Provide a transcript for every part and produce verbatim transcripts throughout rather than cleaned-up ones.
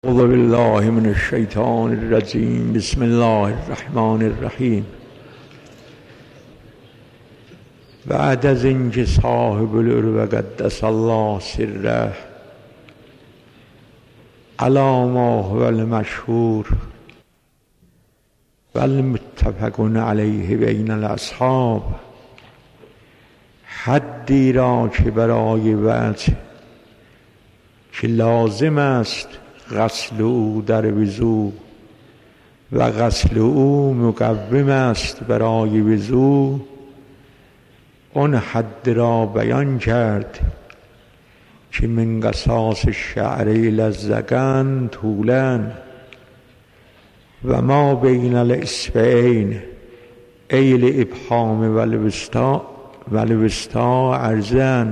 اعوذ بالله من الشیطان الرجیم. بسم الله الرحمن الرحیم. بعد از اینکه صاحب العروة قدس الله سره علی ما هو المشهور و المتفق علیه بین الاصحاب، حدی را که برای وجه که لازم است غسل او در وضو و غسل او مقوم است برای وضو، آن حد را بیان کرد که من قصاص الشعر الی الذقن طولا و ما بین الاصبعین ای الابهام و الوسطی و الوسطی عرضا.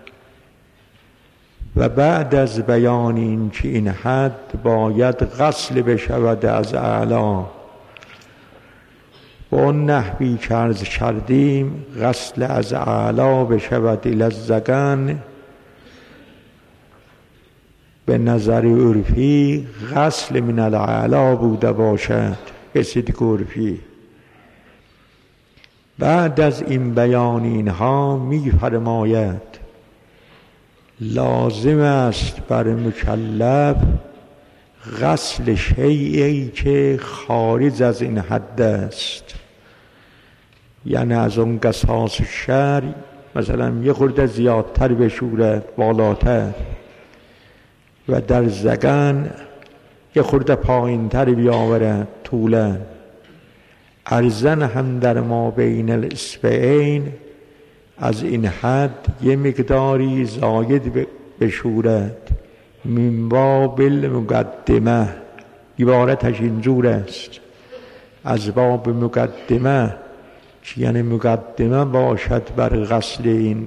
و بعد از بیان این که این حد باید غسل بشود از اعلی، با نحوی که عرض کردیم غسل از اعلی بشود الی الذقن، به نظر عرفی غسل من الاعلی بوده باشد به صدق عرفی. بعد از این بیان اینها می فرماید لازم است بر مکلف غسل شیئی که خارج از این حد است، یعنی از اون قصاص شعر مثلا یه خورده زیادتر بشورد، بالاتر، و در ذقن یه خورده پایینتر بیاورد طولا، عرضاً هم در ما بین الاصبعین از این حد یه مقداری زاید بشورد. من باب المقدمه، عبارتش اینجور است، از باب مقدمه، یعنی مقدمه باشد بر غسل این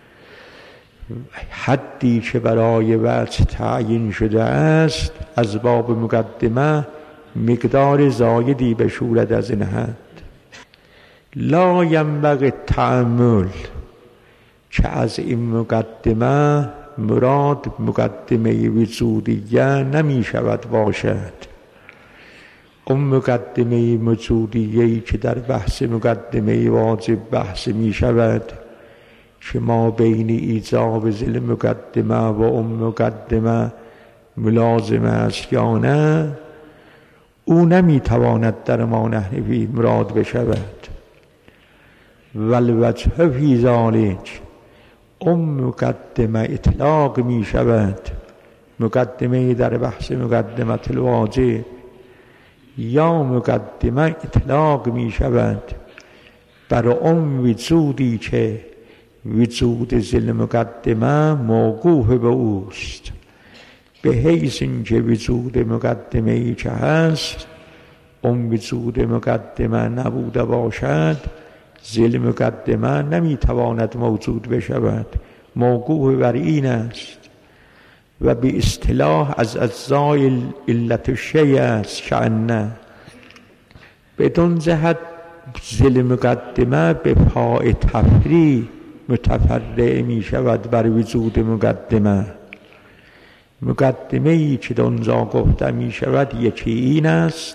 حدی که برای وجه تعیین شده است، از باب مقدمه مقدار زایدی بشورد از این حد. لا ینبغی تأمل، که از این مقدمه مراد مقدمه وجودیه نمی شود باشد. اون مقدمه وجودیه‌ای که در بحث مقدمه واجب بحث می شود که ما بین ایجاب ذیل مقدمه و اون مقدمه ملازم است یا نه، او نمی تواند در ما نحوی مراد بشود. والوجه فی ذلک، اون مقدمه اطلاق می شود، مقدمه در بحث مقدمه الواجب، یا مقدمه اطلاق می شود بر اون وجودی که وجود ذیل مقدمه موقوف به اوست، به حیث اینکه وجود مقدمه ای که هست اون وجود مقدمه نبوده باشد، ذیل مقدمه نمیتواند موجود بشود، موقوف بر این است. و به اصطلاح از اجزای علت الشیء است که انه بدون جهت ذیل مقدمه به پای تفریع متفرع می شود بر وجود مقدمه. مقدمه ای که دونجا گفته می شود یکی این است،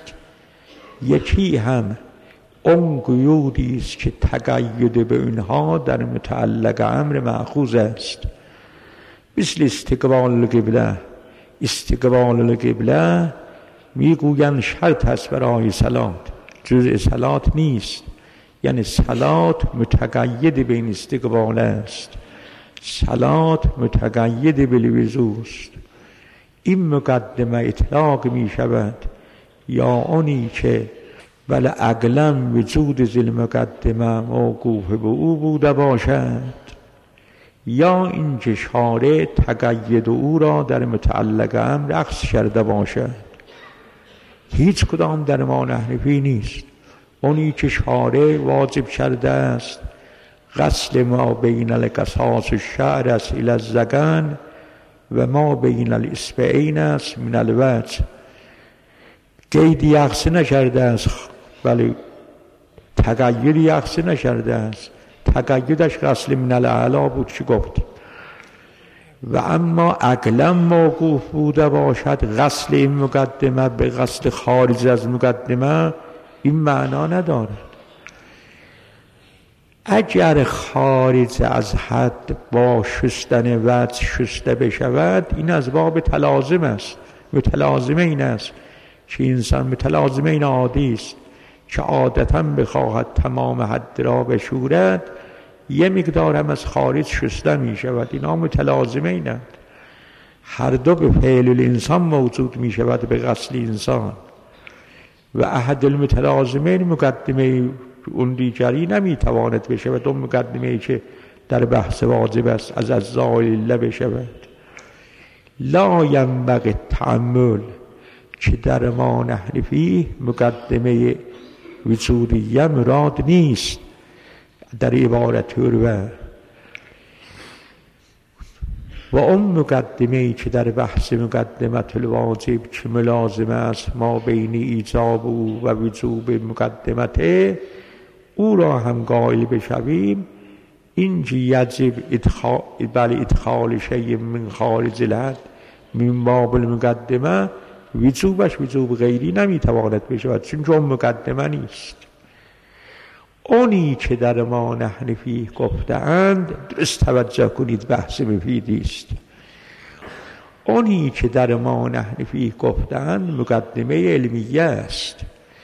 یکی هم اون قیودی است که تقید به اینها در متعلق امر مأخوذ است، مثل استقبال القبله. استقبال القبله میگویند شرط است برای صلات، جزء صلات نیست، یعنی صلات متقید به این استقبال است، صلات متقید به الوضو است. این مقدمه اطلاق می شود، یا آنی که بل عقلا وجود ذیل مقدمه موقوف به او بوده باشد، یا اینکه شارع تقید او را در متعلق امر عکس کرده باشد. هیچ کدام در ما نحنفی نیست. اونی که شارع واجب کرده است غسل ما بین القصاص الشعر است الی الذقن و ما بین الاصبعین است من الوجه، قیدی عکس نکرده است، ولی تقییدی عکس نکرده است. تقییدش غسل من الاعلی بود که گفتیم. و اما عقلا موقوف بوده باشد غسل این مقدمه به غسل خارج از مقدمه، این معنا ندارد. اگر خارج از حد با شستن وجه شسته بشود، این از باب تلازم است. متلازمه این است که انسان متلازمه این عادی است که عادتا بخواهد تمام حد را بشورد، یه مقدار هم از خارج شسته می شود. اینا متلازمه اینند. هر دو به فعل الانسان موجود می شود به غسل انسان. و احد المتلازمین مقدمه اون دیگری نمی تواند بشود. اون مقدمه که در بحث واجب است از اجزاء الله بشود. لا ینبغی التأمل که در ما نحن فیه مقدمه وجودیه مراد نیست در عبارت عروه. و اون مقدمه که در بحث مقدمت الواجب که ملازمه است ما بین ایجاب او و وجوب مقدمته، او را هم قائل بشویم. اینجا یجب ادخال بل ادخال شیء من خارج الحد من باب المقدمه، وجوبش وجوب غیری نمیتواند بشود چون اون مقدمه نیست. اونی که در ما نحن فیه گفتند، درست توجه کنید بحث مفیدی است. اونی که در ما نحن فیه گفتند مقدمه علمیه است.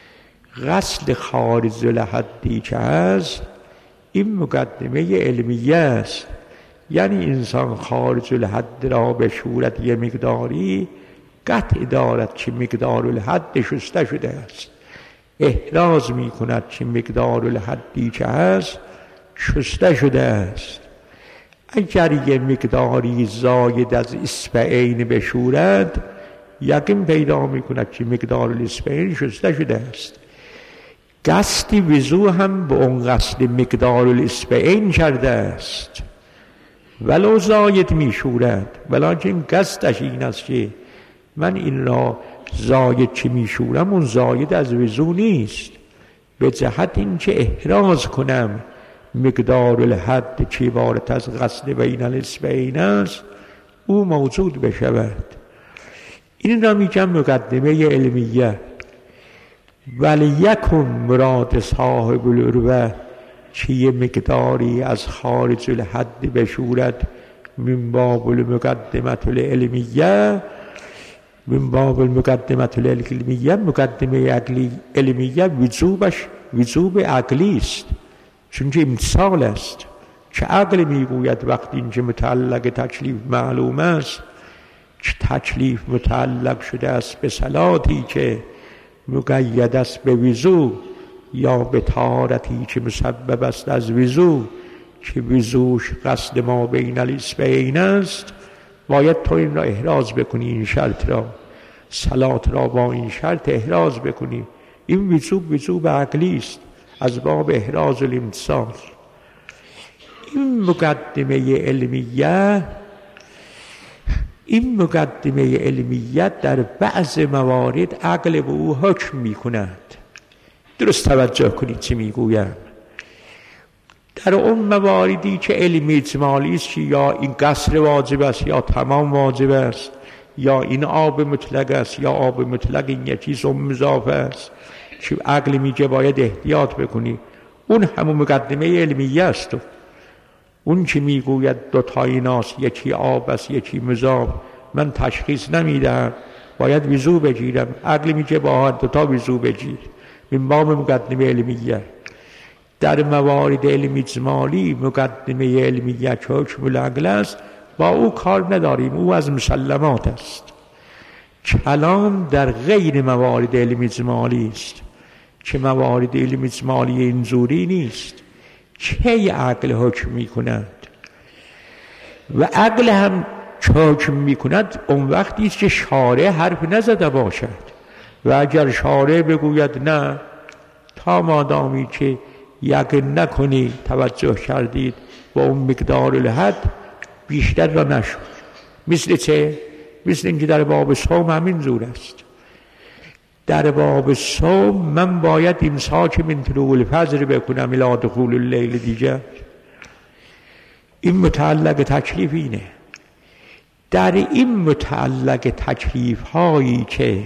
غسل خارج الحدی که هست این مقدمه علمیه است. یعنی انسان خارج الحد را به صورت یه مقداری قطع دارد که مقدار الحد شسته شده است، احراز می کند که مقدار الحدی که هست شسته شده است. اگر یه مقداری زاید از اصبعین بشورد، یقین پیدا می کند که مقدار الاصبعین شسته شده است. قصد وضو هم به اون قصد مقدار الاصبعین کرده است، ولو زاید می شورد، ولیکن قصدش این است که من این را زاید که می شورم اون زاید از وضو نیست، به جهت این که احراز کنم مقدار الحد که عبارت از غسل بین الاصبعین است او موجود بشود. این را میگم مقدمه علمیه. ولی یکن مراد صاحب العروه که یه مقداری از خارج الحد بشورد من باب المقدمت العلمیه، من باب المقدمت العلمیه، مقدمه عقلی علمیه وجوبش وجوب عقلی است، چون که امتصال است که عقل میگوید وقتی اینکه متعلق تکلیف معلوم است که تکلیف متعلق شده است به صلاتی که مقید است به وضو یا به طهارتی که مسبب است از وضو که وضوش قصد ما بین الاصبعین است، باید تو این را احراز بکنی، این شرط را، صلات را با این شرط احراز بکنی. این وجوب وجوب عقلی است از باب احراز الامتصال. این مقدمه علمیه این مقدمه علمیه در بعض موارد عقل به او حکم می کند. درست توجه کنید چی می گویم. در اون مواردی که علم اجمالی است که یا این قصر واجب است یا تمام واجب است یا این آب مطلق است یا آب مطلق این یکی ثم اضافه است که عقل میگه باید احتیاط بکنی، اون همون مقدمه علمیه است. اون که میگوید دو تا ایناست، یکی آب است یکی مضاف، من تشخیص نمیدم باید وضو بگیرم، عقل میگه با دو تا وضو بگیر، من باب مقدمه علمیه. در موارد علم اجمالی مقدمه علمیه که حکم العقل است با او کار نداریم، او از مسلمات است. کلام در غیر موارد علم اجمالی است که موارد علم اجمالی اینجوری نیست. چه عقل حکم می کند و عقل هم چه حکم می کند اون وقتی است که شارع حرف نزده باشد. و اگر شارع بگوید نه، تا مادامی که یقین نکنی توجه کردید با اون مقدار الحد بیشتر را نشد. مثل چه؟ مثل اینکه در باب صوم همین زور است. در باب صوم من باید امساک من طلوع الفجر بکنم الی دخول اللیل دیگر. این متعلق تکلیف اینه. در این متعلق تکلیف هایی که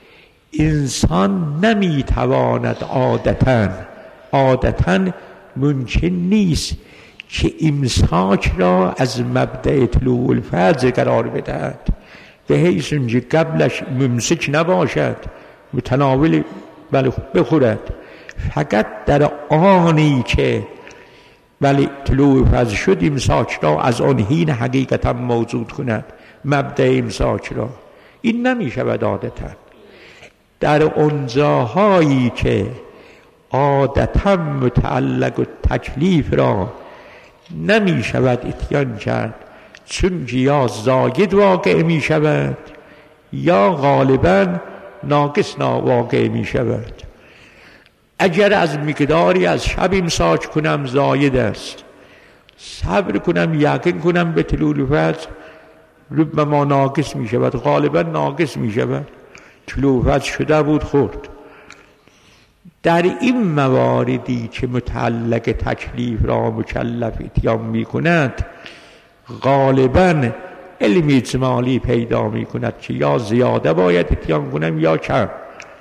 انسان نمیتواند عادتاً عادتاً ممکن نیست که امساک را از مبدأ طلوع الفجر قرار بدهد، به حیث اینکه قبلش ممسک نباشد، متناول بله بخورد، فقط در آنی که ولی طلوع فجر شد امساک را از آن حین حقیقتا موجود کند، مبدأ امساک را. این نمی شود عادتا. در اونجاهایی که عادتا متعلق و تکلیف را نمی شود اتیان کرد، چون یا زاید واقع می شود یا غالبا ناقص واقع می شود. اگر از مقداری از شب امساک کنم زاید است، صبر کنم یقین کنم به طلوع الفجر ربما ناقص می شود، غالبا ناقص می شود. طلوع الفجر شده بود خورد. در این مواردی که متعلق تکلیف را مکلف اتیان می کند، غالبا علم اجمالی پیدا می کند که یا زیاده باید اتیان کنم یا کم.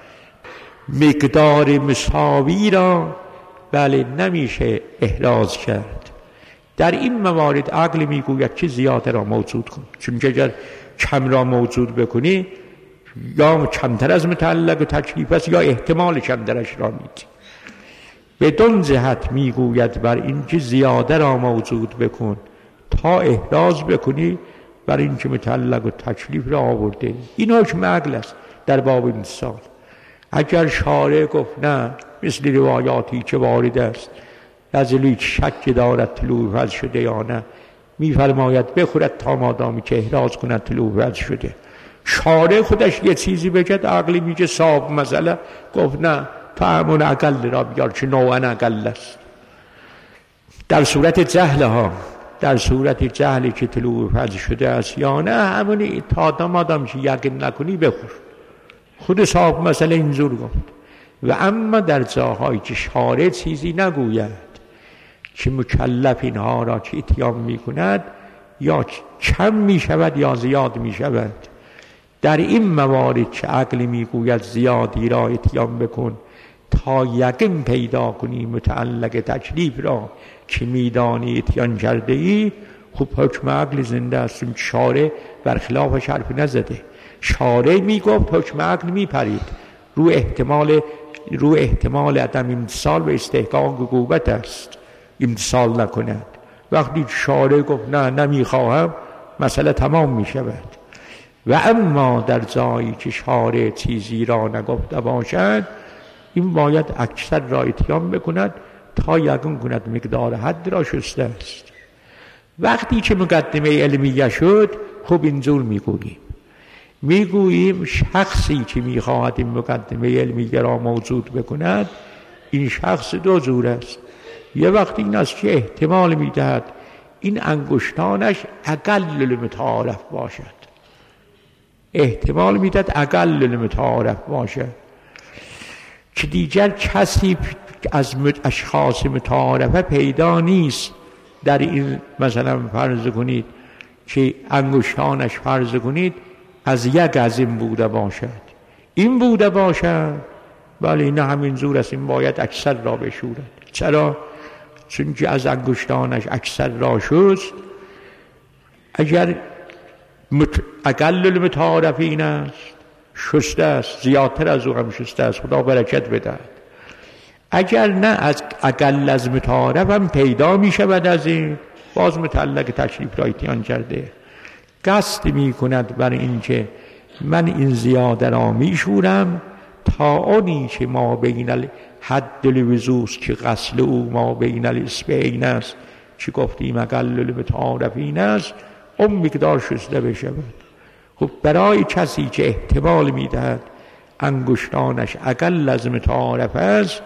مقدار مساوی را بله نمیشه احراز کرد. در این موارد عقل میگوید که زیاده را موجود کن، چون اگر کم را موجود بکنی یا کمتر از متعلق و تکلیف است یا احتمال کمترش را میدی. بدون جهت میگوید بر این که زیاده را موجود بکن تا احراز بکنی بر این که متعلق و تکلیف را آورده. این حکم عقل است در باب امتثال. اگر شارع گفت نه، مثل روایاتی که وارد است نزلی شک دارد طلوع فجر شده یا نه، میفرماید بخورد تا مادامی که احراز کند طلوع فجر شده. شارع خودش یه چیزی بگد، عقلی میگه صاحب مسئله گفت نه، تا همون اقل را بیار که نوعا اقل است. در صورت جهل ها، در صورت جهلی که طلوع فجر شده است یا نه، همونی تا مادام که یقین نکنی بخور. خود صاحب مسئله اینجور گفت. و اما در جاهایی که شارع چیزی نگوید که مکلف اینها را که اتیان می کند یا کم می شود یا زیاد می شود، در این موارد که عقل می گوید زیادی را اتیان بکن تا یقین پیدا کنی متعلق تکلیف را که میدانی اتیان کرده ای، خب حکم عقل زنده است، چون شارع برخلافش حرف نزده. شارع می گفت حکم عقل می پرید رو احتمال رو احتمال عدم امتثال و استحقاق عقوبت است، امتثال نکند. وقتی شارع گفت نه نمیخواهم، مسئله تمام می شود. و اما در جایی که شارع چیزی را نگفته باشد، این باید اکثر را اتیان بکند تا یقین کند مقدار حد را شسته است. وقتی که مقدمه علمیه شد، خب اینجور میگوییم میگوییم شخصی که میخواهد این مقدمه علمیه را موجود بکند، این شخص دو جور است. یه وقتی این است که احتمال میدهد این انگشتانش اقل المتعارف باشد، احتمال میدهد اقل المتعارف باشد که دیگر کسی از اشخاص متعارفه پیدا نیست در این، مثلا فرض کنید که انگشتانش فرض کنید از یک از این بوده باشد، این بوده باشد بله این همین زور است، این باید اکثر را بشورد. چرا؟ چون که از انگشتانش اکثر را شست. اگر مت... اقل المتعارفین است، شسته است، زیادتر از او هم شسته است، خدا برکت بدهد. اگر نه از اقل از متعارف هم پیدا می شود از این، باز متعلق تکلیف را اتیان کرده. قصد می کند بر این که من این زیاده را می شورم تا آنی که ما بین الحد الوضوست که غسل او ما بین الاصبعین است که گفتیم اقل المتعارفین است، اون مقدار شسته بشود. خب برای کسی که احتمال می دهد انگشتانش اقل از متعارف است،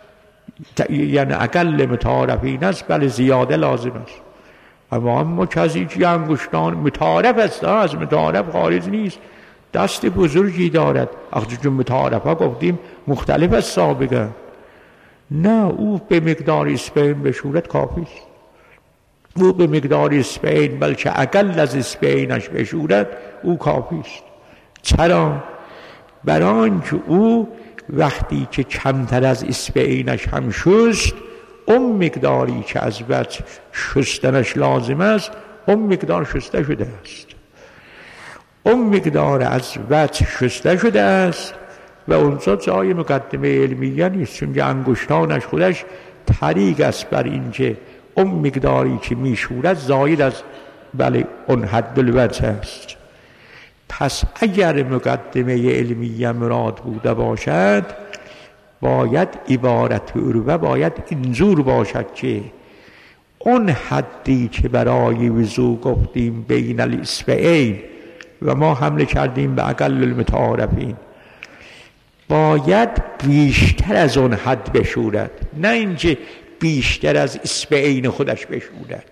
یعنی اقل متعارفین است، بله زیاده لازم است. اما اما کسی که انگشتان متعارف است، از متعارف خارج نیست، دست بزرگی دارد، اخذ جون متعارف ها گفتیم مختلف از سابقه، نه او به مقدار اسپرم بشورت کافی است. او به مقدار اسبعین بلکه اقل از اسبعینش بشورد او کافی است. چرا؟ برای آنکه او وقتی که کمتر از اسبعینش هم شست، اون مقداری که از وجه شستنش لازم است اون مقدار شسته شده است، اون مقدار از وجه شسته شده است و اونجا جای مقدمه علمیه نیست، چون انگشتانش خودش طریق است بر اینکه اون مقداری که میشورد زاید از بله اون حد الوجه است. پس اگر مقدمه علمیه مراد بوده باشد باید عبارت عروه باید اینجور باشد که اون حدی که برای وضو گفتیم بین الاصبعین و ما حمله کردیم به اقل المتعارفین باید بیشتر از اون حد بشورد، نه اینکه بیشتر از اصبعین خودش بشورد.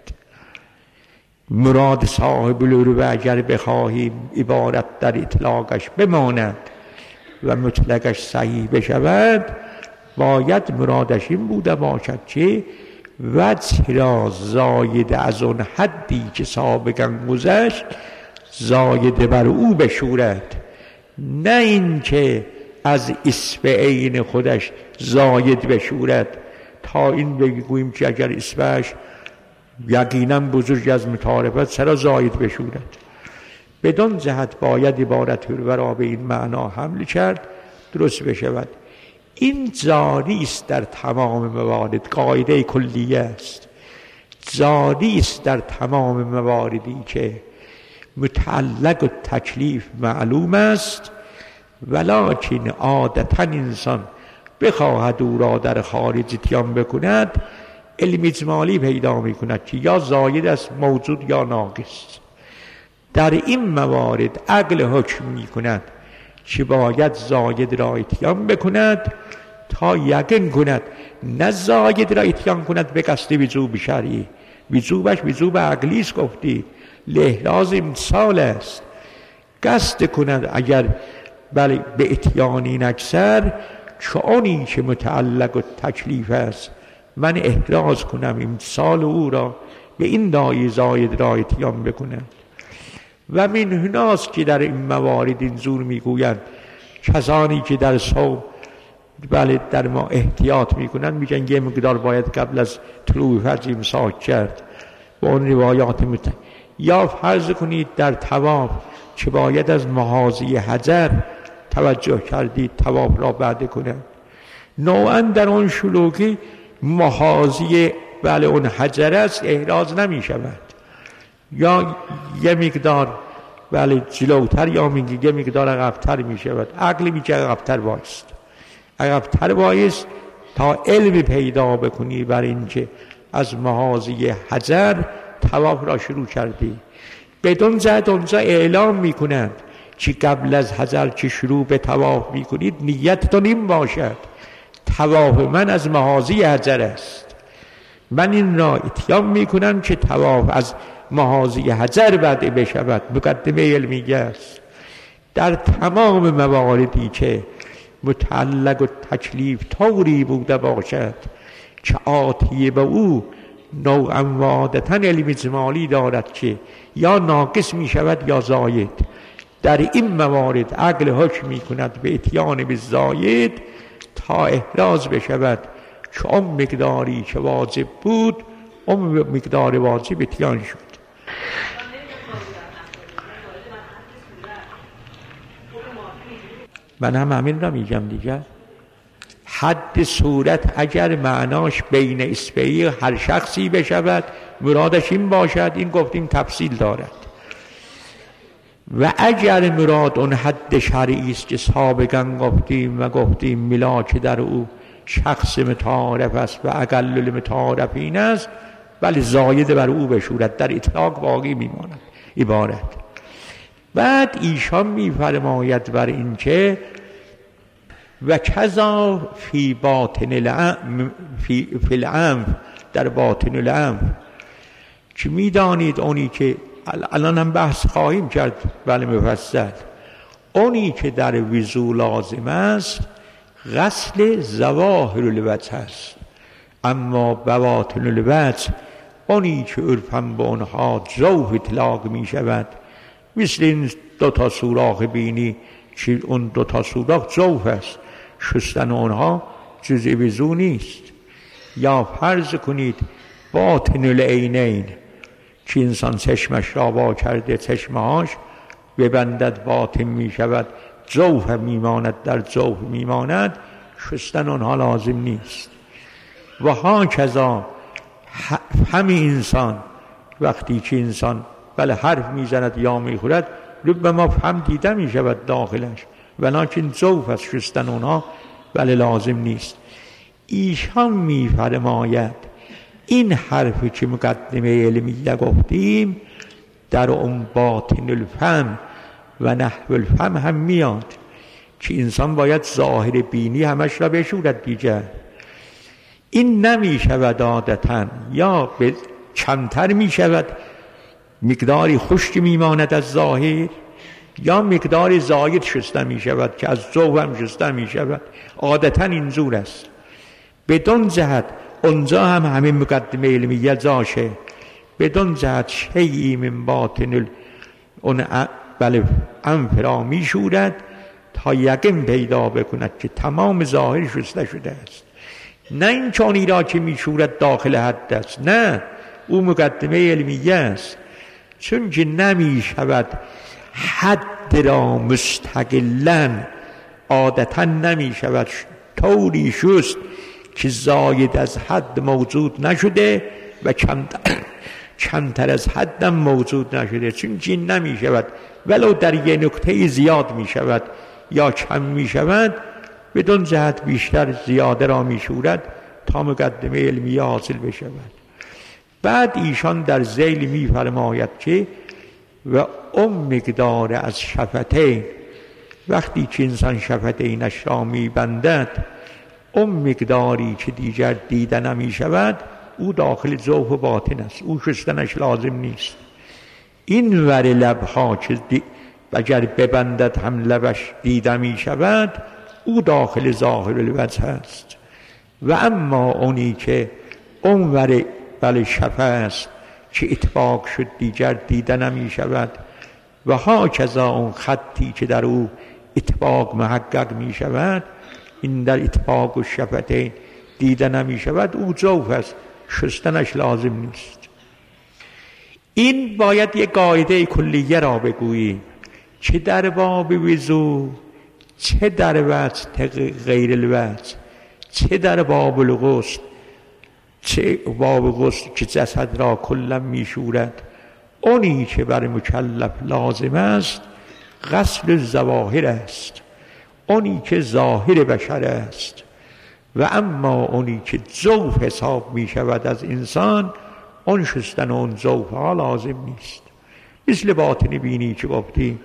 مراد صاحب العروه اگر بخواهیم عبارت در اطلاقش بماند و مطلقش صحیح بشود باید مرادش این بوده باشد که وجه را زاید از اون حدی که سابقا گذشت زاید بر او بشورد، نه این که از اصبعین خودش زاید بشورد تا این بگوییم که اگر اصبعش یقینا بزرگ از متعارفت چرا زاید بشورد. بدون جهت باید عبارت عروه را به این معنا حمل کرد درست بشود. این جاری است در تمام موارد، قاعده کلیه است، جاری است در تمام مواردی که متعلق و تکلیف معلوم است، ولکن عادتا انسان بخواهد او را در خارج اتیان بکند علم اجمالی پیدا می کند که یا زاید است موجود یا ناقص. در این موارد عقل حکم می کند که باید زاید را اتیان بکند تا یقین کند، نه زاید را اتیان کند به قصد وجوب شرعی، وجوبش وجوب عقلی است گفتی لحراز امتصال است، قصد کند اگر بله به اتیان این اکثر چونی که متعلق و تکلیف است من احراز کنم امتصال او را به این دایی زاید را اتیان بکنم. و من هناست که در این موارد اینجور میگویند کسانی که در صوم بله در ما احتیاط میکنند میگن یه مقدار باید قبل از طلوع فجر امساک کرد با اون روایات مت... یا فرض کنید در طواف که باید از محاذی حجر توجه کردید طواف را بعد کنند، نوعا در اون شلوغی محاذی بله اون حجر است احراز نمی شود، یا یه مقدار بله جلوتر یا میگه یه مقدار عقب‌تر می شود، عقل میگه عقب‌تر بایست عقب‌تر بایست تا علم پیدا بکنی بر اینکه از محاذی حجر طواف را شروع کردی. بدون جهت اونجا اعلام میکنند که قبل از حجر که شروع به طواف میکنید نیتتون این باشد طواف من از محاذی حجر است، من این را اتیان میکنم که طواف از محاذی حجر بعد بشود، مقدمه علمیه است. در تمام مواردی که متعلق و تکلیف طوری بوده باشد که آتیه به او نوعا و عادتا علم اجمالی دارد که یا ناقص می شود یا زاید، در این موارد عقل حکم می کند به اتیان به زاید تا احراز بشود که اون مقداری که واجب بود اون مقدار واجب اتیان شد. من هم همین را میگم دیگر. حد صورت اگر معناش بین اصبعی هر شخصی بشود مرادش این باشد، این گفتیم تفصیل دارد. و اگر مراد اون حد شرعی است که سابقا گفتیم و گفتیم ملاک در او شخص متعارف است و اقل المتعارفین است، ولی زاید بر او بشورد، در اطلاق باقی میماند عبارت. بعد ایشان میفرماید بر این که و کذا فی باطن العام فی, فی العام در باطن العام که میدانید اونی که الان هم بحث خواهیم کرد بله مفصل، اونی که در وضو لازم است غسل ظواهر الوجه است، اما بواطن الوجه اونی که عرفم به اونها ذوف اطلاق می شود، مثل این دوتا سوراخ بینی که اون دوتا سوراخ ذوف است، شستن اونها جز وضو نیست. یا فرض کنید باطن العینین که انسان چشمش را وا کرده، چشمهاش ببندد باطن می شود، ذوف میماند، در ذوف میماند، شستن اونها لازم نیست. و ها کذا همین انسان وقتی که انسان بله حرف میزند یا میخورد، به ما فهم دیده میشود داخلش، ولیکن ذوف از شستن اونها بله لازم نیست. ایشان میفرماید این حرفی که مقدمه علمیه گفتیم در اون باطن الفم و نحو الفم هم میاد که انسان باید ظاهر بینی همش را بشورد دیگر. این نمی شود عادتاً، یا به کمتر می شود، مقداری خشک می ماند از ظاهر، یا مقداری زاید شسته می شود که از ذوف هم شسته می شود. عادتاً این زور است. بدون جهت اونجا هم همین مقدمه علمیه جاشه، بدون جهت شیئی من باطن اون بله انفرا می شورد تا یقین پیدا بکند که تمام ظاهر شسته شده است. نه این چونی را که می شورد داخل حد است، نه، او مقدمه علمیه است. چون که نمی شود حد را مستقلاً، عادتا نمی شود طوری شست که زاید از حد موجود نشده و کمتر کمتر از حد هم موجود نشده. چون که نمی شود ولو در یه نکته زیاد می شود یا کم می شود، بدون جهت بیشتر زیاده را می شورد تا مقدمه علمی حاصل بشود. بعد ایشان در ذیل می فرماید که و اون مقدار از شفتین، وقتی که انسان شفتینش را می بندد، اون مقداری که دیگر دیده نمی شود، او داخل ذوف و باطن است، او شستنش لازم نیست. این ور لبها که اگر ببندد هم لبش دیده می شود، او داخل ظاهر الوجه است. و اما اونی که اون ور بله شفه است که اطباق شد دیگر دیده نمی شود، و ها کذا اون خطی که در او اطباق محقق می شود، این در اطباق و شفتین دیده نمی شود، او ذوف است، شستنش لازم نیست. این باید یک قاعده کلیه را بگوییم که در باب وضو، چه در وجه غیر الوجه، چه در باب الغسل، چه باب غسل که جسد را کلا می شورد، اونی که بر مکلف لازم است غسل الظواهر است، اونی که ظاهر بشر است. و اما اونی که ذوف حساب می شود از انسان، اون شستن اون ذوف ها لازم نیست. مثل باطن بینی که گفتیم،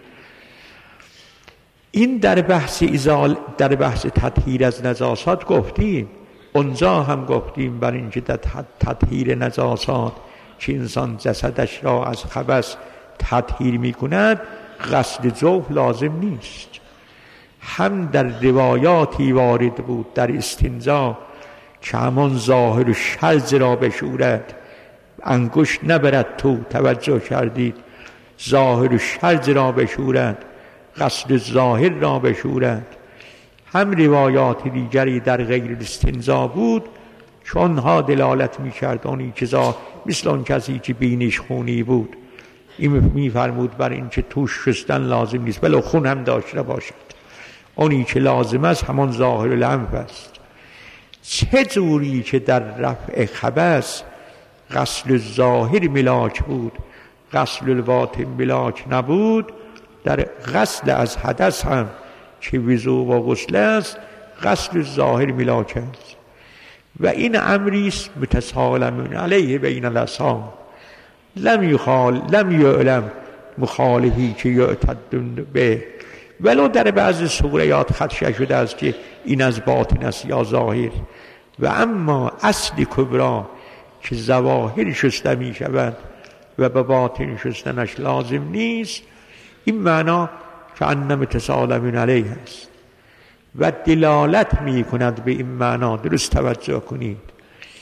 این در بحث ازال در بحث تطهیر از نجاسات گفتیم، اونجا هم گفتیم بر اینکه در تطهیر نجاسات که انسان جسدش را از خبث تطهیر می کند، غسل ذوف لازم نیست. هم در روایاتی وارد بود در استنجا که همان ظاهر و شرج را بشورد، انگشت نبرد تو، توجه کردید، ظاهر و شرج را بشورد، غسل ظاهر را بشورد. هم روایات دیگری در غیر استنجا بود چون ها دلالت می کرد اونی که مثل اون کسی که بینیش خونی بود، این می فرمود بر این که توش شستن لازم نیست بلو خون هم داشته باشد، اونی که لازم است همان ظاهر الانف است. چه جوری که در رفع خبث غسل ظاهر ملاک بود، غسل الباطن ملاک نبود، در غسل از حدث هم که وضو و غسل است غسل ظاهر ملاک است. و این امری است متسالم علیه بین الاصحاب، لم یخال لم یعلم مخالفی که یعتدون به، ولو در بعض سوریات خدشه شده است که این از باطن است یا ظاهر. و اما اصل کبرا که ظواهر شسته می شود و به باطن شستنش لازم نیست، این معنا که ان متسالم علیه است و دلالت می کند به این معنا. درست توجه کنید،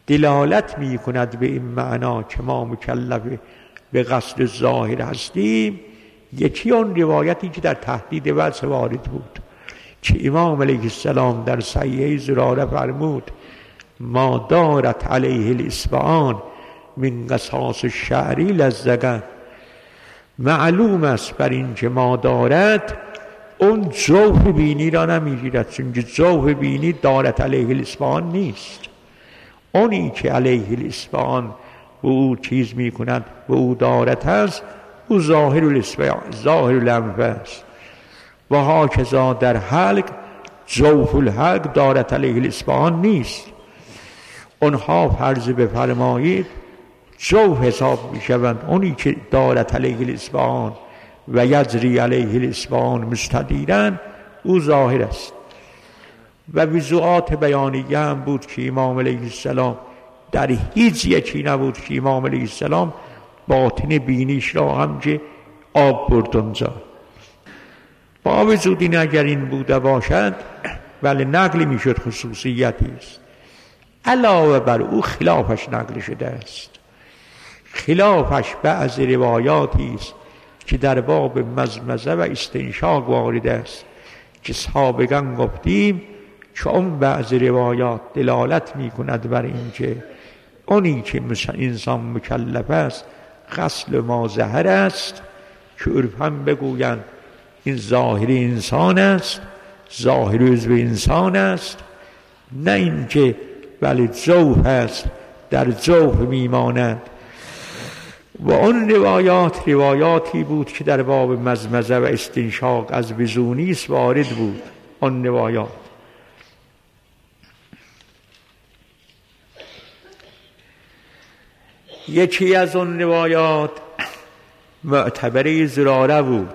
دلالت می کند به این معنا که ما مکلف به قصد ظاهر هستیم. یکی اون روایتی که در تهدید وصف وارد بود که امام علیه السلام در صحیح زراره فرمود ما دارت علیه الاصبعان من قصاص الشعری لزقا. معلوم است بر این که ما دارد اون جوف بینی را نمیگیرد، چون جوف بینی دارت علیه الاصبعان نیست. اونی که علیه الاصبعان و او چیز می کند و او دارت هست او ظاهر الاصبعان، ظاهر الانف است. و هاکذا در حلق جوف الحلق دارت علیه الاصبعان نیست. اونها فرض بفرمایید جوف حساب می شوند. اونی که دارت علیه الاصبعان و یجری علیه الاصبعان مستدیرا او ظاهر است. و وضوعات بیانیه هم بود که امام علیه السلام در هیچ یکی نبود که امام علیه السلام باطن بینیش را هم که آب برد اونجا. با وجود این اگر این بوده باشد ولی نقل می شد خصوصیتی است. علاوه بر او خلافش نقل شده است. خلافش بعض روایاتی است که در باب مزمزه و استنشاق وارد است که سابقا گفتیم که اون بعض روایات دلالت می کند بر این که اونی که انسان مکلف است غسل ما ظهر است که عرفاً بگویند این ظاهر انسان است، ظاهر عضو انسان است، نه اینکه ولی جوف است در جوف میماند. و اون روایات روایاتی بود که در باب مزمزه و استنشاق از وضوء وارد بود. اون روایات یکی از اون روایات معتبره زراره بود.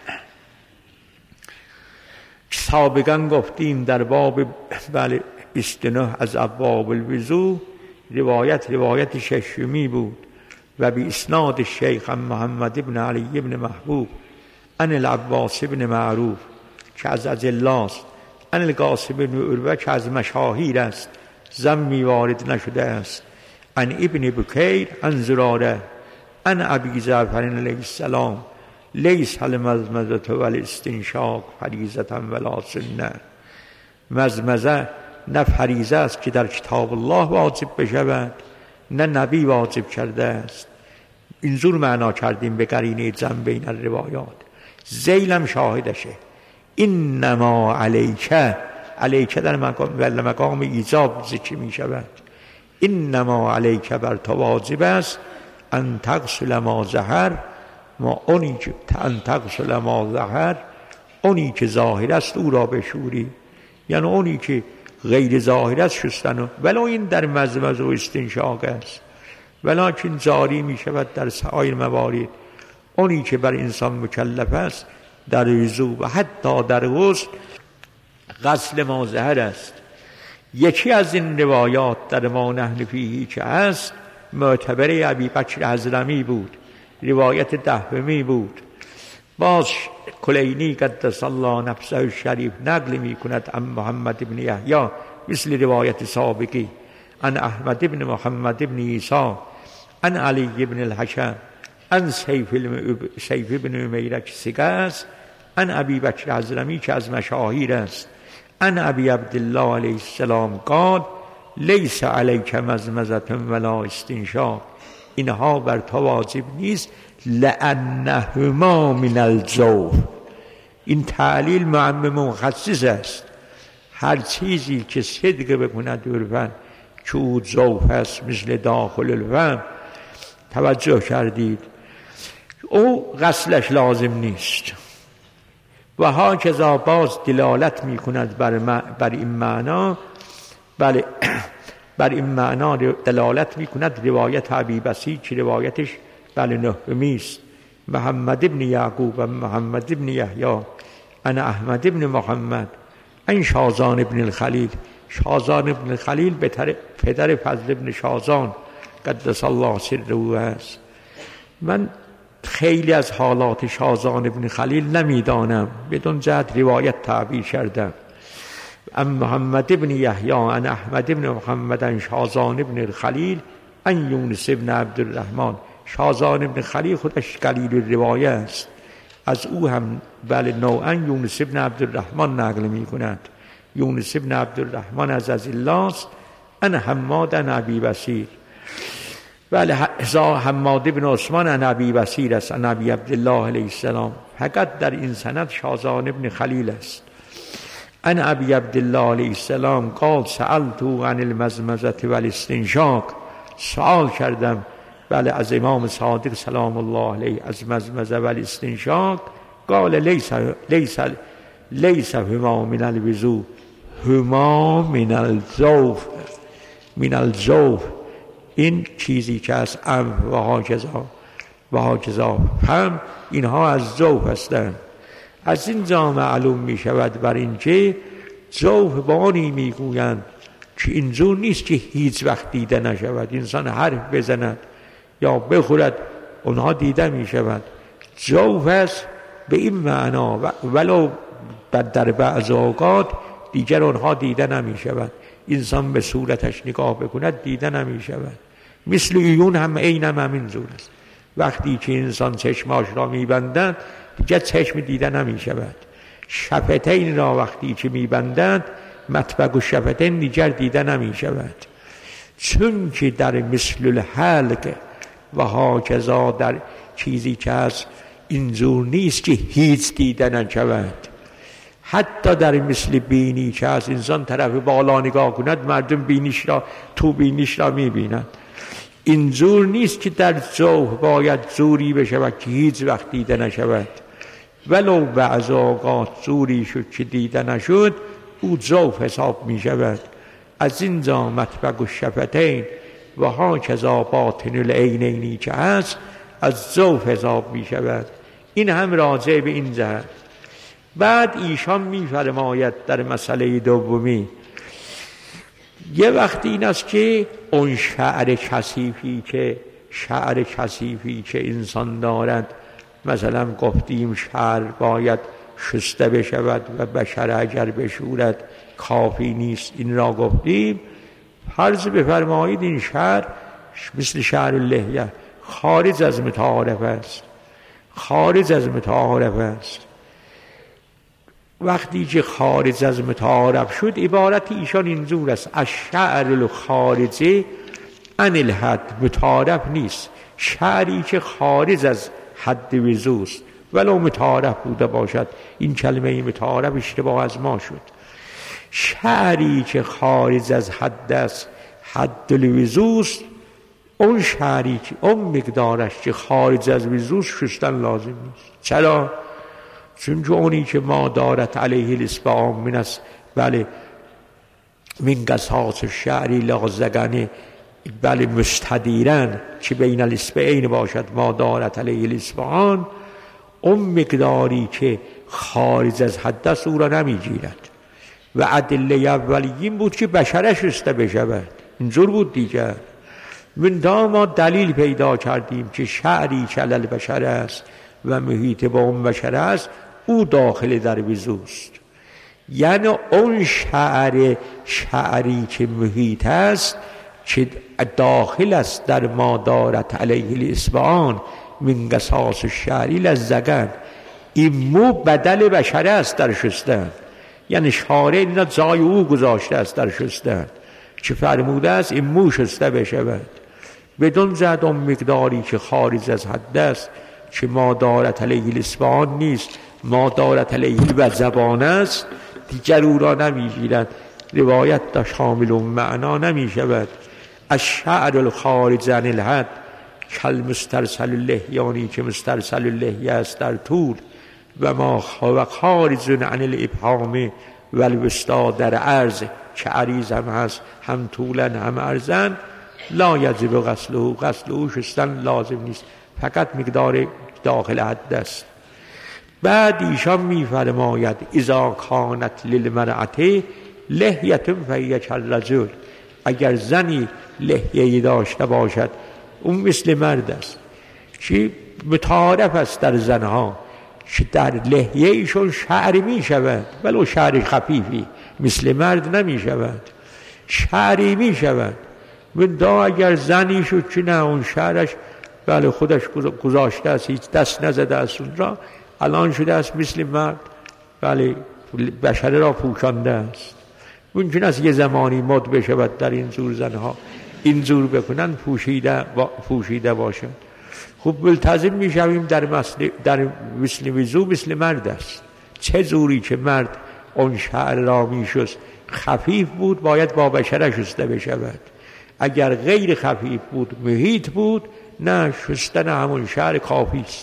سابقا گفتیم در باب بله استنه از ابواب الوضوء روایت روایت ششمی بود و به اسناد شیخ محمد ابن علی ابن محبوب عن العباس ابن معروف که از اجلاست، عن القاسم ابن عروه که از مشاهیر است، ضمی وارد نشده است، عن ابن بکیر عن زراره عن ابی جعفر علیه السلام لیس المزمزه والاستنشاق فریضة ولا سنه. مزمزه نه فریضه است که در کتاب الله واجب بشود نه نبی واجب کرده است. اینجور معنا کردیم به قرینه جمع بین الروایات. ذیلم شاهدشه. انما علیکه، علیکه در مقام ولی مقام ایجاب ذکر می شود. انما علیکه بر تو واجب است ان تغسل ما ظهر، ما اونی که ان تغسل ما ظهر اونی که ظاهر است او را بشوری، یعنی اونی که غیر ظاهر است شستن. ولو این در مزمزه و استنشاق است ولکن جاری می شود در سایر موارد. اونی که بر انسان مکلف است در وضو و حتی در غسل غسل ما ظهر است. یکی از این روایات در ما نحن فیه که است معتبر ابی بکر حضرمی بود، روایت دهمی بود. باز کلینی قدس الله نفسه الشریف نقل می کند عن محمد ابن یحیی مثل روایت سابقی، عن احمد ابن محمد ابن عیسی عن علی ابن الحکم عن سیف ابن امیره که سگه است، عن ابی بکر حضرمی که از مشاهیر است، عن ابی عبدالله علیه السلام قال لیس علیک مزمزه ولا استنشاق، اینها بر تو واجب نیست لانهما من الجوف. این تعلیل معمم مخصص است. هر چیزی که صدق بکند عرفاً که او جوف است مثل داخل الفم، توجه کردید، او غسلش لازم نیست. و هاکذا باز دلالت می کند بر, بر این معنا، بله بر این معنا دلالت می کند روایت ابی بصیر که روایتش بله نهمی است، محمد ابن یعقوب و محمد ابن یحیی عن احمد ابن محمد عن شازان ابن الخلیل. شازان ابن الخلیل پدر فضل ابن شازان قدس الله سره است. من خیلی از حالات شازان ابن خلیل نمیدانم، بدون جهت روایت تعبیر کردم. ان محمد ابن یحیی ان احمد ابن محمد ان شازان ابن الخلیل ان یونس ابن عبدالرحمن. شازان ابن خلیل خودش قلیل روایه است، از او هم بله نوعا یونس ابن عبدالرحمن نقل می کند. یونس ابن عبدالرحمن از از الله است. ان حماد ان ابی بصیر، بله حماد ابن عثمان ان ابی بصیر است، ان ابی عبدالله علیه السلام. فقط در این سند شازان ابن خلیل است. ان ابی عبدالله علیه السلام قال سألتو عن المزمزة والاستنشاق، سوال کردم بله از امام صادق سلام الله علیه از مزمزه و الاستنشاق. قال لیس لیس لیس هما من الوضوء هما من الجوف من الجوف. این چیزی که از ام و هاکذا و هاکذا هم اینها از جوف هستند. از این جا معلوم می شود بر اینکه جوف بانی می گویند که اینجور نیست که هیچ وقت دیده نشود. انسان حرف بزند یا بخورد اونها دیده می شود. جوف است به این معنا ولو در بعض اوقات دیگر اونها دیده نمی شود. انسان به صورتش نگاه بکند دیده نمی شود. مثل ایون هم عینم همینجور است. وقتی که انسان چشماش را می بندند دیگر چشم دیده نمی شود. شفتین را وقتی که می بندند مطبق و شفتین دیگر دیده نمی شود، چون که در مثل الحلق و هاکذا در چیزی که هست اینجور نیست که هیچ دیده نشود. حتی در مثل بینی که هست انسان طرف بالا نگاه کند مردم بینیش را تو بینیش را می بیند. اینجور نیست که در جوف باید زوری بشود که هیچ وقت دیده نشود. ولو بعض اوقات زوری شد که دیده نشد او جوف حساب می شود. از اینجا مطبق و شفتین و ها کذا باطن العینینی که هست از جوف حساب می شود. این هم راجع به این جهت. بعد ایشان می فرماید در مسئله دومی یه وقتی این است که اون شعر کثیفی که شعر کثیفی که انسان دارد، مثلا گفتیم شعر باید شسته بشود و بشر اگر بشورد کافی نیست، این را گفتیم. فرض بفرمایید این شعر مثل شعر اللحیه خارج از متعارف است، خارج از متعارف است. وقتی که خارج از متعارف شد عبارت ایشان اینجور است: الشعر الخارجی عن الحد. متعارف نیست، شعری که خارج از حد وضوست ولو متعارف بوده باشد. این کلمه متعارف اشتباه از ما شد. شعری که خارج از حد است، حد الوضوست، اون شعری که اون مقدارش که خارج از وضوست شستن لازم نیست. چرا؟ چون که اونی که ما دارت علیه الاسبعان من است، بله من قصاص شعری لازگنه، بله مستدیرن که بین الاسبعین باشد ما دارت علیه الاسبعان، اون مقداری که خارج از حد است او را نمی گیرد. و ادله اولیین بود که بشرش شسته بشود، اینجور بود دیگر. من دا ما دلیل پیدا کردیم که شعری که علی البشر است و محیط با اون بشر است او داخل در وضوست. یعنی اون شعر شعری که محیط است که داخل است در ما دارت علیه الاسبعان من قصاص الشعری لزگن، این مو بدل بشر است در شستن. یعنی شارع اینا جای او گذاشته است در شستن که فرموده است این مو شسته بشود بدون زد اون مقداری که خارج از حد است که ما دارت علیه الاسبعان نیست، ما دارت علیه و زبان است، دیگر او را نمی گیرند. روایت دا شامل و معنا نمی شود. الشعر الخارج عن الحد کل مسترسل اللحیانی که مسترسل اللحیه است در طول و ما خارج عن الابهام و الوسطا در عرض که عریض هم هست هم طولن هم عرضن لا یجب غسله، غسله شستن لازم نیست، فقط مقدار داخل حد است. بعد ایشان می فرماید اذا کانت للمرأة لحیه فهی کالرجل، اگر زنی لحیه‌ای داشته باشد اون مثل مرد است. که متعارف است در زنها که در لحیه ایشون شعر می شود ولو شعر خفیفی، مثل مرد نمی شود، شعری می شود. دا اگر زنی شد چی نه، اون شعرش بله خودش گذاشته است، هیچ دست نزده است اون را، الان شده است مثل مرد، بله بشره را پوشانده است. ممکن است یه زمانی مد بشود در این زور زنها این زور بکنن، پوشیده پوشیده باشند. خوب ملتزم می شویم در مثل در مثل وضو مثل مرد است. چه زوری که مرد اون شعر را می شست خفیف بود، باید با بشره شسته بشود. اگر غیر خفیف بود، محیط بود، نه شستن همون شعر کافی است.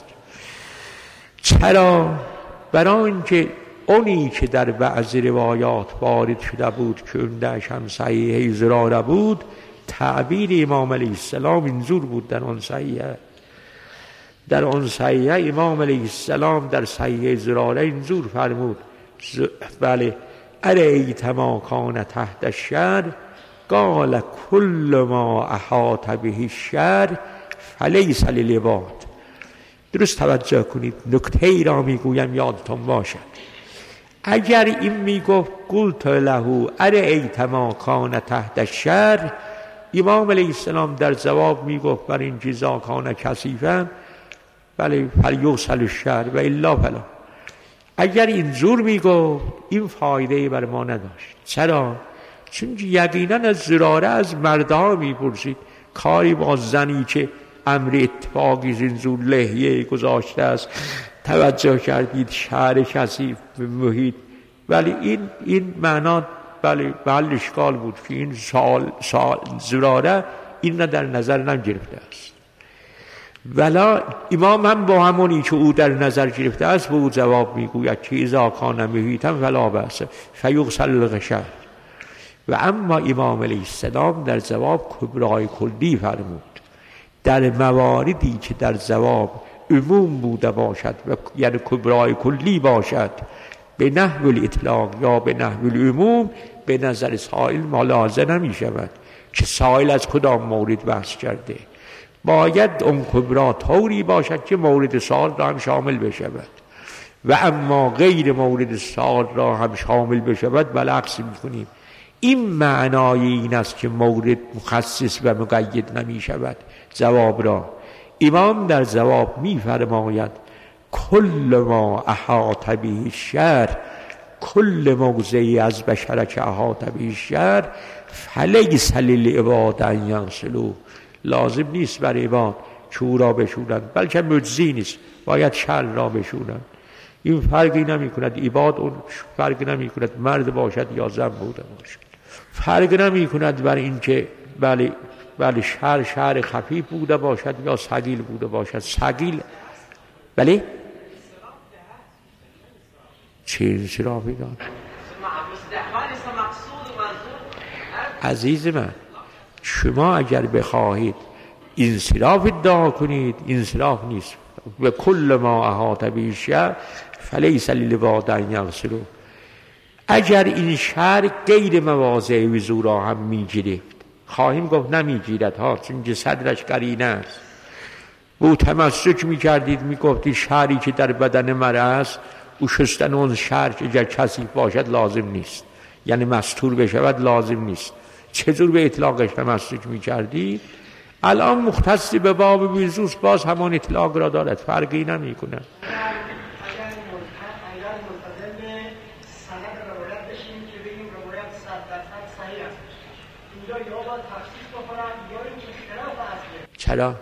چرا؟ برای اینکه اونی که در بعض روایات وارد شده بود که اندهش هم صحیحه زراره بود، تعبیر امام علیه السلام اینجور بود در آن صحیحه. در آن صحیحه امام علیه السلام در صحیحه زراره اینجور فرمود ز... بله ارایت ما کان تحت الشعر قال کل ما احاط به الشعر فلیس للعباد. درست توجه کنید، نکته ای را میگویم یادتون باشد. اگر این میگفت قلت له ارایت ما کان تحت الشعر، امام علیه السلام در جواب میگفت بر این چیزا کان کثیفا بله فلیوصل الشعر و الا فلا. اگر اینجور میگفت این فایده بر ما نداشت. چرا؟ چون یقینا از زراره از مردها میپرسید، کاری با زنی که امر اتفاقی زنزور لحیه گذاشته است، توجه کردید شعر کثیف به محیط، ولی این این معنا بله بله اشکال بود که این سال سال زراره این را در نظر نگرفته است. ولا امام هم با همونی که او در نظر گرفته است به او جواب میگوید که اذا کان محیطا فلا بأس فیغسل الغشاء. و اما امام علیه السلام در جواب کبرای کلی فرمود. در مواردی که در جواب عموم بوده باشد و یعنی کبرای کلی باشد به نحو الاطلاق یا به نحو العموم، به نظر سائل ملاحظه نمی شود که سائل از کدام مورد بحث کرده. باید اون کبرا طوری باشد که مورد سؤال را هم شامل بشود و اما غیر مورد سؤال را هم شامل بشود بالعکس می‌کنیم. این معنای این است که مورد مخصص و مقید نمی شود. جواب را امام در جواب می فرماید کل ما احاط به الشعر، کل موضعی از بشر که احاط به الشعر فلیس للعباد ان یغسلوا. لازم نیست بر عباد چو را بشورند، بلکه مجزی نیست، باید شعر را بشورند. این فرقی نمی کند عباد، اون فرق نمی کند مرد باشد یا زن بوده باشد، فرق نمی کند بر این که بله بله شعر شعر خفیف بوده باشد یا ثقیل بوده باشد. ثقیل بله چه انصرافی دارد عزیز من؟ شما اگر بخواهید انصراف ادعا کنید، انصراف نیست. و کل ما احاط به الشعر فلیس للعباد ان یغسلوا. اگر این شعر غیر مواضع وضو را هم میگیرد، خواهیم گفت نمیگیرد ها، چون که صدرش قرینه است. او تمسک میکردید میگفتید شعری که در بدن مرد است او شستن اون شعر اگر کثیف باشد لازم نیست، یعنی مستور بشود لازم نیست. چطور به اطلاقش تمسک میکردید؟ الان مختص به باب وضوست، باز همان اطلاق را دارد، فرقی نمی کنه. چرا؟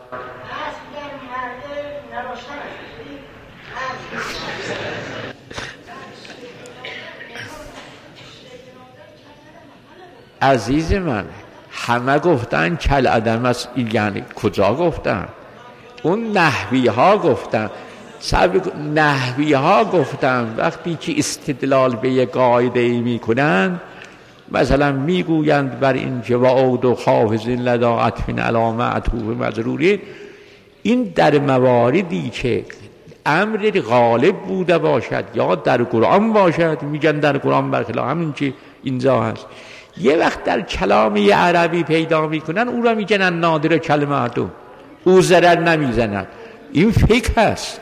عزیز من همه گفتن کل عدم است، یعنی کجا گفتن؟ اون نحوی ها گفتن، نحوی ها گفتن وقتی که استدلال به یک قاعده ای میکنن، مثلا میگویند بر این جواد و حافظین لدا عطفین علامه عطوف مضروری، این در مواردی که امر غالب بوده باشد یا در قرآن باشد، میگن در قرآن برخلاف همین که اینجا هست. یه وقت در کلام یه عربی پیدا میکنن او را میگن نادر کلماتو، او ضرر نمیزند. این فکر هست.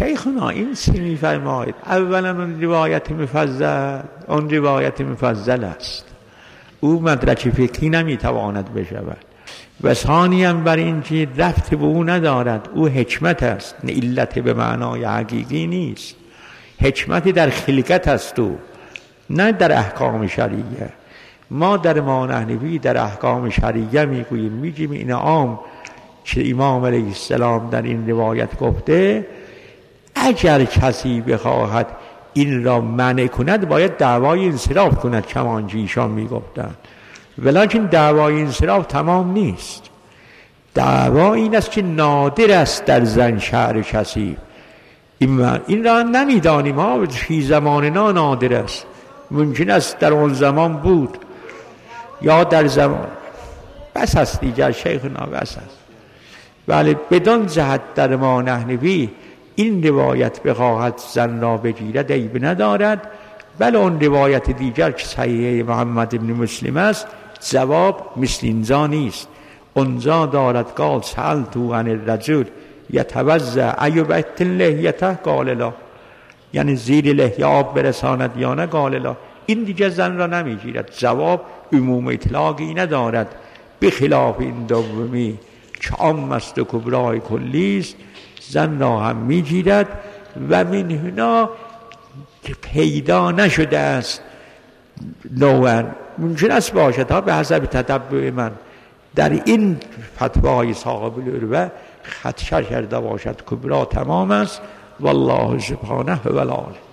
شیخنا این چی میفرماید؟ اولا اون روایت مفضل اون روایت مفضل است، او مدرک فقهی نمیتواند بشود، و ثانیاً بر این چیز رفت به او ندارد، او حکمت است، نه علت به معنای حقیقی نیست، حکمتی در خلقت است او، نه در احکام شرعیه. ما در ما نحنفی در احکام شرعیه میگوییم، میگیم این عام که امام علیه السلام در این روایت گفته، اگر کسی بخواهد این را منع کند باید دعوای انصراف کند، کمانچه ایشان میگفتند، ولیکن دعوای انصراف تمام نیست. دعوا این است که نادر است در زن شعر کثیف، این, این را نمیدانیم ها، فی زماننا نادر است، ممکن است در اون زمان بود یا در زمان بس است دیگر شیخنا بس است. ولی بدان جهت در ما نحنفی این روایت بخواهد زن را بگیرد عیب ندارد، بل اون روایت دیگر که صحیح محمد ابن مسلم است جواب مثل اینجا نیست. اونجا دارد قال سألتو عن الرجل یتوضأ ایبت لحیته قال لا، یعنی زیر لحیه آب برساند یا نه قال لا. این دیگه زن را نمیگیرد، جواب عموم اطلاقی ندارد، بخلاف این دومی که عام است و کبرای کلی است، زن را هم میگیرد. و من هنا که پیدا نشده است نوعا، ممکن است باشد ها به حسب تتبع من در این فتوای صاحب العروة خدشه کرده باشد، کبرا تمام است، والله سبحانه و العالی.